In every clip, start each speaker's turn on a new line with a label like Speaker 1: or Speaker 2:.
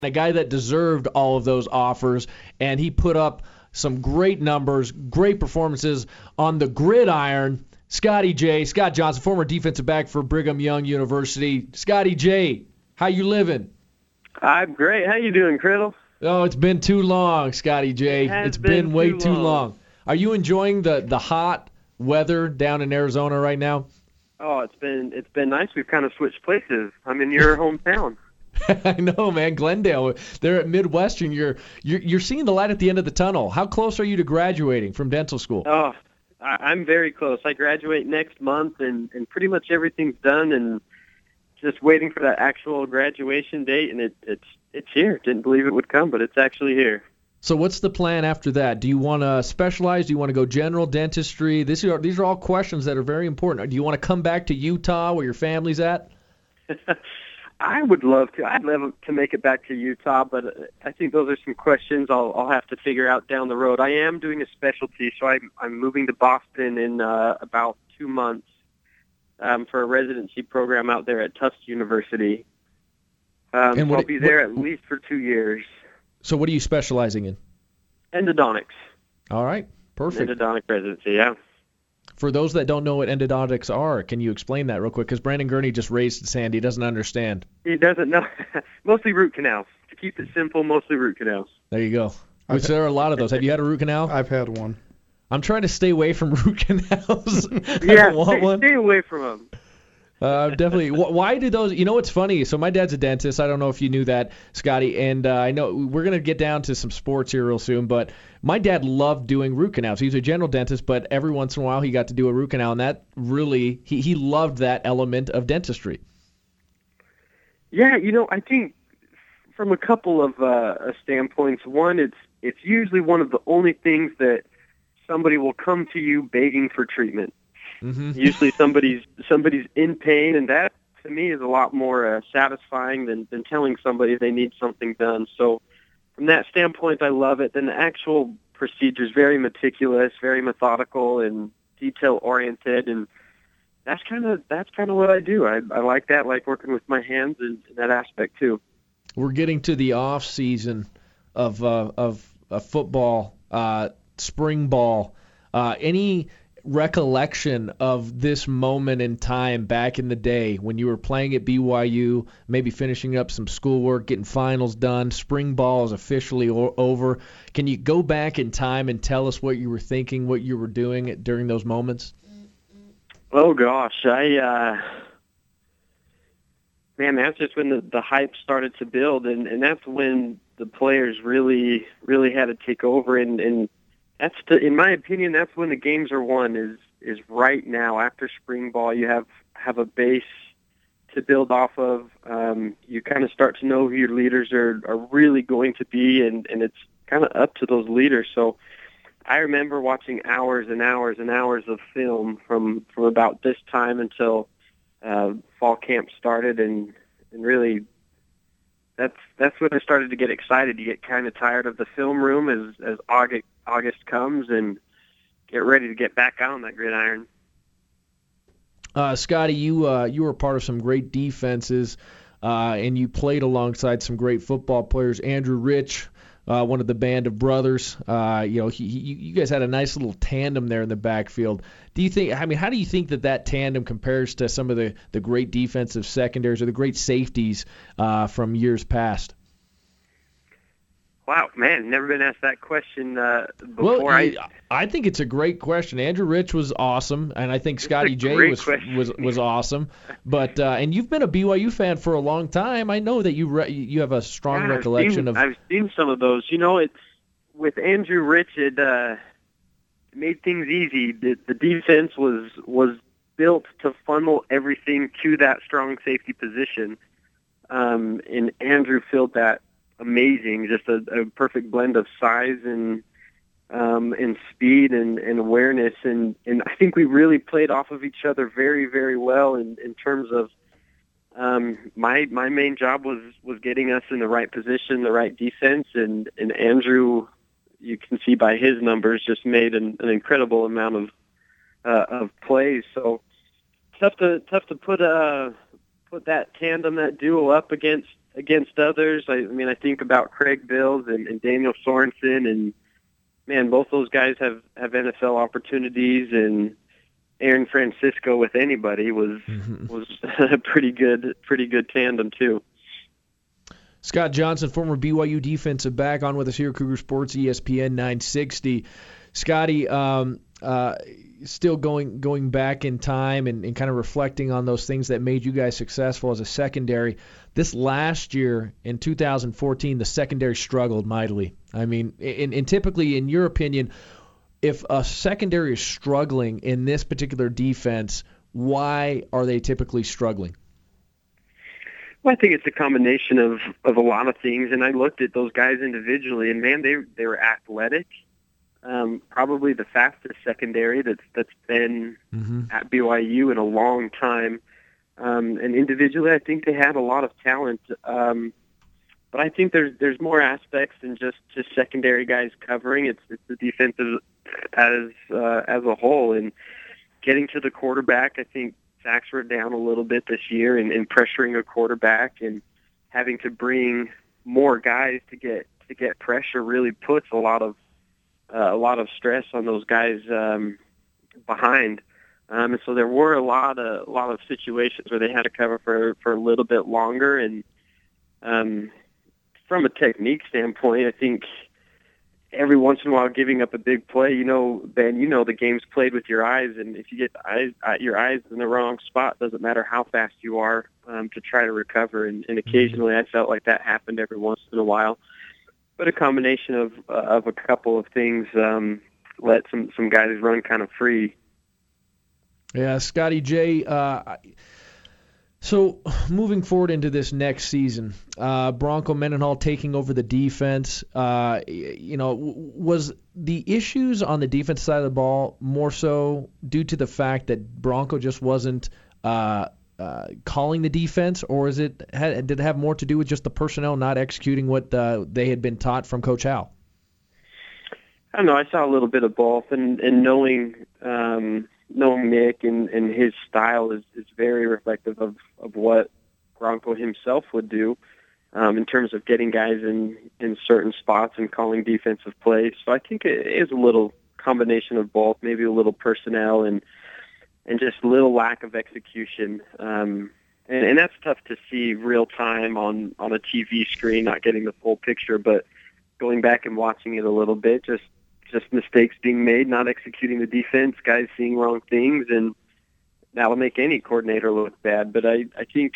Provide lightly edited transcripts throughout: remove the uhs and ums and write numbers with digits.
Speaker 1: a guy that deserved all of those offers, and he put up some great numbers, great performances on the gridiron. Scott Johnson, former defensive back for Brigham Young University. Scotty J, how you living?
Speaker 2: I'm great. How you doing, Criddle?
Speaker 1: Oh, it's been too long, Scotty J. It's been way too long. Are you enjoying the hot weather down in Arizona right now?
Speaker 2: Oh, it's been nice. We've kind of switched places. I'm in your hometown.
Speaker 1: I know, man. Glendale. They're at Midwestern. You're seeing the light at the end of the tunnel. How close are you to graduating from dental school?
Speaker 2: Oh, I'm very close. I graduate next month, and pretty much everything's done, and just waiting for that actual graduation date. And it's here. Didn't believe it would come, but it's actually here.
Speaker 1: So what's the plan after that? Do you want to specialize? Do you want to go general dentistry? These are all questions that are very important. Do you want to come back to Utah where your family's at?
Speaker 2: I would love to. I'd love to make it back to Utah, but I think those are some questions I'll have to figure out down the road. I am doing a specialty, so I'm moving to Boston in about 2 months for a residency program out there at Tufts University. So I'll be there at least for 2 years.
Speaker 1: So what are you specializing in?
Speaker 2: Endodontics.
Speaker 1: All right, perfect.
Speaker 2: Endodontic residency, yeah.
Speaker 1: For those that don't know what endodontics are, can you explain that real quick? Because Brandon Gurney just raised his hand. He doesn't understand.
Speaker 2: He doesn't know. Mostly root canals. To keep it simple, mostly root canals.
Speaker 1: There you go. Which there are a lot of those. Have you had a root canal?
Speaker 3: I've had one.
Speaker 1: I'm trying to stay away from root canals.
Speaker 2: Yeah, stay away from them.
Speaker 1: Definitely. Why do those? You know what's funny? So my dad's a dentist. I don't know if you knew that, Scotty. And I know we're gonna get down to some sports here real soon. But my dad loved doing root canals. He was a general dentist, but every once in a while he got to do a root canal, and that really he loved that element of dentistry.
Speaker 2: Yeah, I think from a couple of standpoints. One, it's usually one of the only things that somebody will come to you begging for treatment.
Speaker 1: Mm-hmm.
Speaker 2: Usually somebody's in pain, and that to me is a lot more satisfying than telling somebody they need something done. So from that standpoint, I love it. Then the actual procedure is very meticulous, very methodical, and detail oriented, and that's kind of what I do. I like that, like working with my hands in that aspect too.
Speaker 1: We're getting to the off season of football, spring ball. Any recollection of this moment in time back in the day when you were playing at BYU, maybe finishing up some schoolwork, getting finals done, spring ball is officially over? Can you go back in time and tell us what you were thinking, what you were doing during those moments?
Speaker 2: Oh gosh, man, that's just when the hype started to build, and that's when the players really had to take over, and that's in my opinion, that's when the games are won. Is right now after spring ball. You have a base to build off of. You kind of start to know who your leaders are really going to be, and it's kind of up to those leaders. So I remember watching hours and hours and hours of film from about this time until fall camp started, and really that's when I started to get excited. You get kind of tired of the film room as August comes, and get ready to get back on that gridiron.
Speaker 1: Scotty, you were part of some great defenses, and you played alongside some great football players. Andrew Rich, one of the band of brothers. You guys had a nice little tandem there in the backfield. Do you think? I mean, how do you think that tandem compares to some of the great defensive secondaries or the great safeties from years past?
Speaker 2: Wow, man, never been asked that question before.
Speaker 1: Well, I think it's a great question. Andrew Rich was awesome, and I think Scotty J was awesome. But and you've been a BYU fan for a long time. I know that you have a strong recollection of.
Speaker 2: I've seen some of those. With Andrew Rich, it made things easy. The defense was built to funnel everything to that strong safety position, and Andrew filled that amazing, just a perfect blend of size and speed and awareness, and I think we really played off of each other very, very well in terms of my main job was getting us in the right position, the right defense, and Andrew, you can see by his numbers, just made an incredible amount of plays. So tough to put that tandem, that duo up against against others. I mean, I think about Craig Bills and Daniel Sorensen, and man, both those guys have NFL opportunities, and Aaron Francisco with anybody was a pretty good tandem too.
Speaker 1: Scott Johnson, former BYU defensive back, on with us here, Cougar Sports, ESPN 960. Scotty, still going back in time and kind of reflecting on those things that made you guys successful as a secondary. This last year, in 2014, the secondary struggled mightily. I mean, and typically, in your opinion, if a secondary is struggling in this particular defense, why are they typically struggling?
Speaker 2: Well, I think it's a combination of a lot of things, and I looked at those guys individually, and man, they were athletic. Probably the fastest secondary that's been at BYU in a long time. And individually, I think they had a lot of talent. But I think there's more aspects than just secondary guys covering. It's the defensive as a whole, and getting to the quarterback. I think sacks were down a little bit this year, and pressuring a quarterback and having to bring more guys to get pressure really puts a lot of stress on those guys behind. And so there were a lot of situations where they had to cover for a little bit longer. And from a technique standpoint, I think every once in a while giving up a big play, Ben, the game's played with your eyes, and if you get your eyes in the wrong spot, doesn't matter how fast you are to try to recover. And occasionally I felt like that happened every once in a while. But a combination of a couple of things let some guys run kind of free.
Speaker 1: Yeah, Scotty J. So moving forward into this next season, Bronco Mendenhall taking over the defense. Was the issues on the defense side of the ball more so due to the fact that Bronco just wasn't calling the defense, or did it have more to do with just the personnel not executing what they had been taught from Coach Hal?
Speaker 2: I don't know. I saw a little bit of both, and knowing Nick and his style is very reflective of what Bronco himself would do in terms of getting guys in certain spots and calling defensive plays. So I think it is a little combination of both, maybe a little personnel and just a little lack of execution. And that's tough to see real time on a TV screen, not getting the full picture, but going back and watching it a little bit, just mistakes being made, not executing the defense, guys seeing wrong things, and that'll make any coordinator look bad. But I think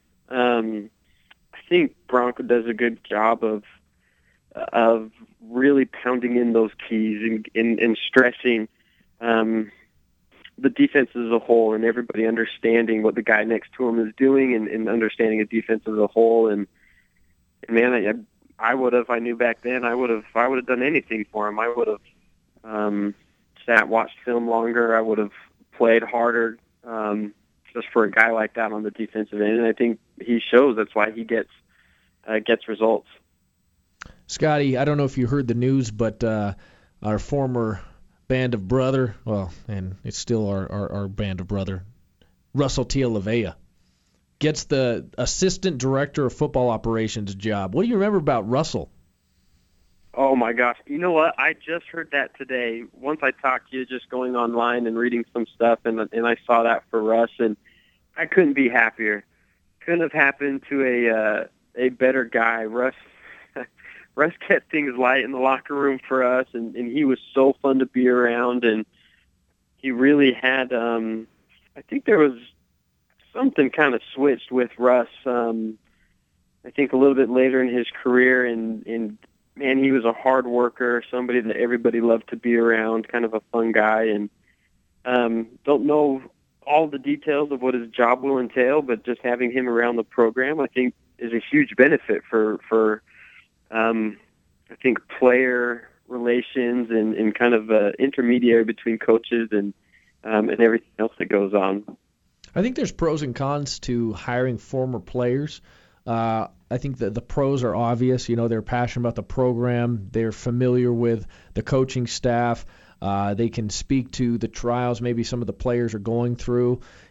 Speaker 2: Bronco does a good job of really pounding in those keys and stressing the defense as a whole, and everybody understanding what the guy next to him is doing, and understanding a defense as a whole. And man, I would have. I knew back then. I would have done anything for him. I would have watched film longer. I would have played harder, just for a guy like that on the defensive end. And I think he shows that's why he gets results.
Speaker 1: Scotty, I don't know if you heard the news, but our former band of brother, and it's still our band of brother, Russell Tialavea, gets the assistant director of football operations job. What do you remember about Russell?
Speaker 2: Oh, my gosh. You know what? I just heard that today. Once I talked to you, just going online and reading some stuff, and I saw that for Russ, and I couldn't be happier. Couldn't have happened to a better guy. Russ kept things light in the locker room for us, and he was so fun to be around, and he really had I think there was something kind of switched with Russ, I think a little bit later in his career, and man, he was a hard worker, somebody that everybody loved to be around, kind of a fun guy, and don't know all the details of what his job will entail, but just having him around the program, I think, is a huge benefit for I think, player relations and kind of intermediary between coaches and everything else that goes on.
Speaker 1: I think there's pros and cons to hiring former players. I think that the pros are obvious. They're passionate about the program. They're familiar with the coaching staff. They can speak to the trials maybe some of the players are going through.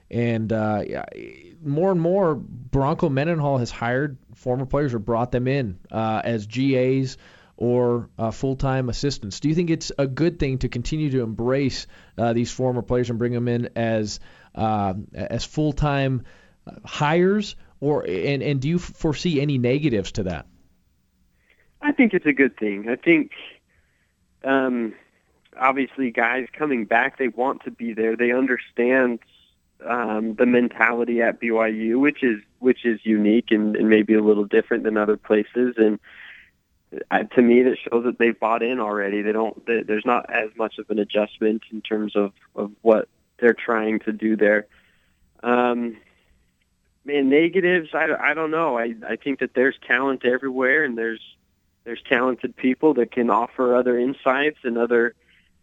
Speaker 1: And yeah, more and more, Bronco Mendenhall has hired former players or brought them in as GAs or full-time assistants. Do you think it's a good thing to continue to embrace these former players and bring them in as full-time hires, and do you foresee any negatives to that?
Speaker 2: I think it's a good thing. I think obviously guys coming back, they want to be there. They understand the mentality at BYU, which is unique and maybe a little different than other places. And to me, that shows that they've bought in already. There's not as much of an adjustment in terms of what they're trying to do there. Negatives, I don't know. I think that there's talent everywhere, and there's talented people that can offer other insights and other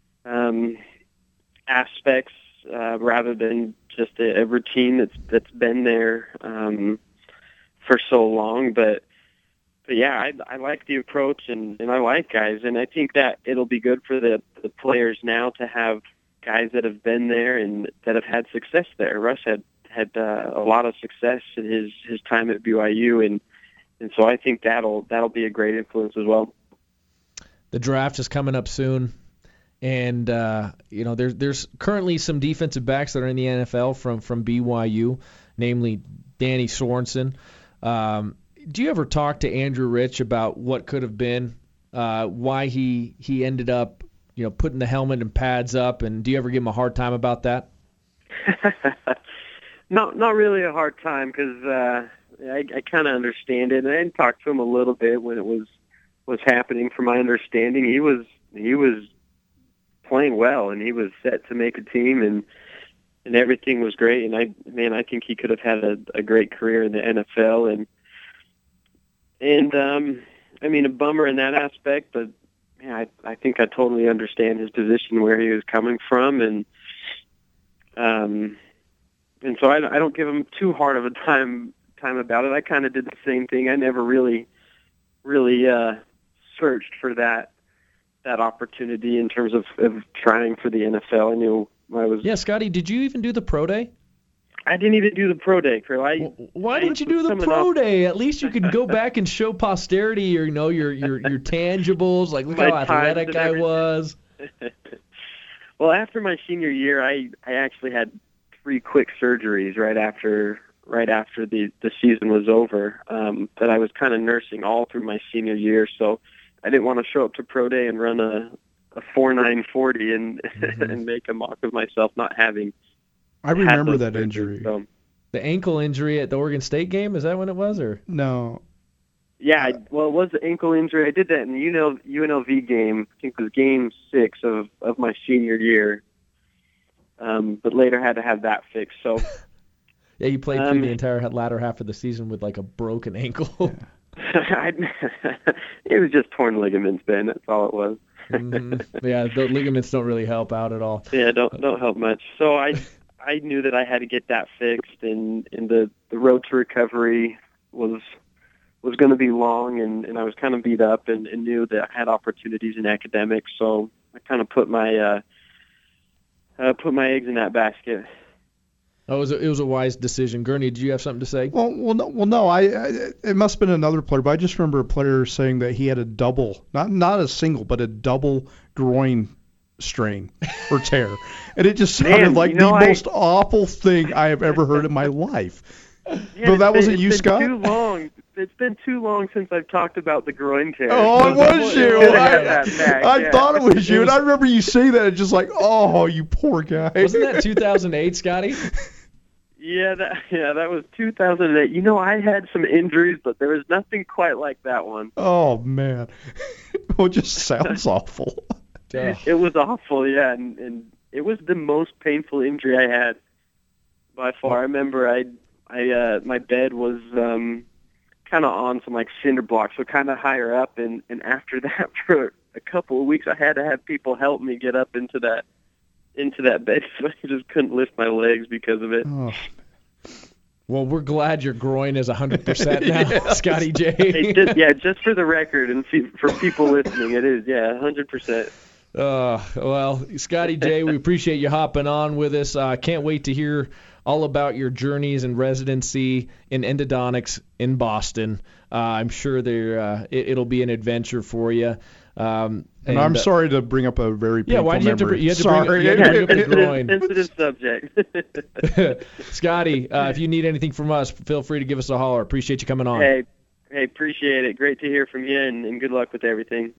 Speaker 2: aspects rather than just a routine that's been there for so long. But yeah, I like the approach, and I like guys, and I think that it'll be good for the players now to have guys that have been there and that have had success there. Russ had a lot of success in his time at BYU, and so I think that'll be a great influence as well.
Speaker 1: The draft is coming up soon, and there's currently some defensive backs that are in the NFL from BYU, namely Danny Sorensen. Do you ever talk to Andrew Rich about what could have been, why he ended up putting the helmet and pads up, and do you ever give him a hard time about that?
Speaker 2: Not really a hard time, because I kind of understand it, and I talked to him a little bit when it was happening. From my understanding, he was playing well, and he was set to make a team, and everything was great. And I think he could have had a great career in the NFL, and a bummer in that aspect, but yeah, I think I totally understand his position, where he was coming from, and so I don't give him too hard of a time about it. I kind of did the same thing. I never really searched for that opportunity in terms of trying for the NFL. I knew I was.
Speaker 1: Yeah, Scotty, did you even do the pro day?
Speaker 2: I didn't even do the pro day, Phil.
Speaker 1: Why didn't you do the pro day? At least you could go back and show posterity your tangibles. Like, look how athletic I was.
Speaker 2: Well, after my senior year, I actually had 3 quick surgeries right after the season was over that I was kind of nursing all through my senior year. So I didn't want to show up to pro day and run a 4.940 and make a mock of myself not having.
Speaker 3: I remember that injury.
Speaker 2: So.
Speaker 1: The ankle injury at the Oregon State game, is that when it was, or
Speaker 3: no?
Speaker 2: Yeah, it was the ankle injury. I did that in the UNLV game. I think it was game 6 of my senior year. But later had to have that fixed. So
Speaker 1: yeah, you played through the entire latter half of the season with like a broken ankle.
Speaker 2: It was just torn ligaments, Ben. That's all it was.
Speaker 1: Mm-hmm. Yeah, the ligaments don't really help out at all.
Speaker 2: Yeah, don't help much. So I knew that I had to get that fixed, and the road to recovery was going to be long, and I was kind of beat up, and knew that I had opportunities in academics. So I kind of put my eggs in that basket.
Speaker 1: Oh, it was a wise decision. Gurney, did you have something to say?
Speaker 3: Well, no. It must have been another player, but I just remember a player saying that he had a double, not a single, but a double groin strain or tear, and it just sounded like the most awful thing I have ever heard in my life.
Speaker 2: Yeah,
Speaker 3: but that wasn't you, Scott?
Speaker 2: Too long. It's been too long since I've talked about the groin tear.
Speaker 3: Oh, it was you. I thought it was you, and I remember you saying that, and just like, oh, you poor guy.
Speaker 1: Wasn't that 2008, Scotty?
Speaker 2: Yeah, that was 2008. I had some injuries, but there was nothing quite like that one.
Speaker 3: Oh, man. Well, it just sounds awful.
Speaker 2: It was awful, yeah, and it was the most painful injury I had by far. I remember my bed was kind of on some like cinder blocks, so kind of higher up, and after that for a couple of weeks I had to have people help me get up into that bed, so I just couldn't lift my legs because of it.
Speaker 3: Oh.
Speaker 1: Well, we're glad your groin is 100% now, yeah. Scotty J.
Speaker 2: Just for the record and for people listening, it is, 100%.
Speaker 1: Well, Scotty J, we appreciate you hopping on with us. Can't wait to hear all about your journeys and residency in endodontics in Boston. I'm sure it'll be an adventure for you.
Speaker 3: And I'm sorry to bring up a very painful
Speaker 1: why'd you
Speaker 3: memory.
Speaker 1: have to bring up the groin.
Speaker 2: Sensitive subject.
Speaker 1: Scotty, if you need anything from us, feel free to give us a holler. Appreciate you coming on.
Speaker 2: Hey, appreciate it. Great to hear from you, and good luck with everything.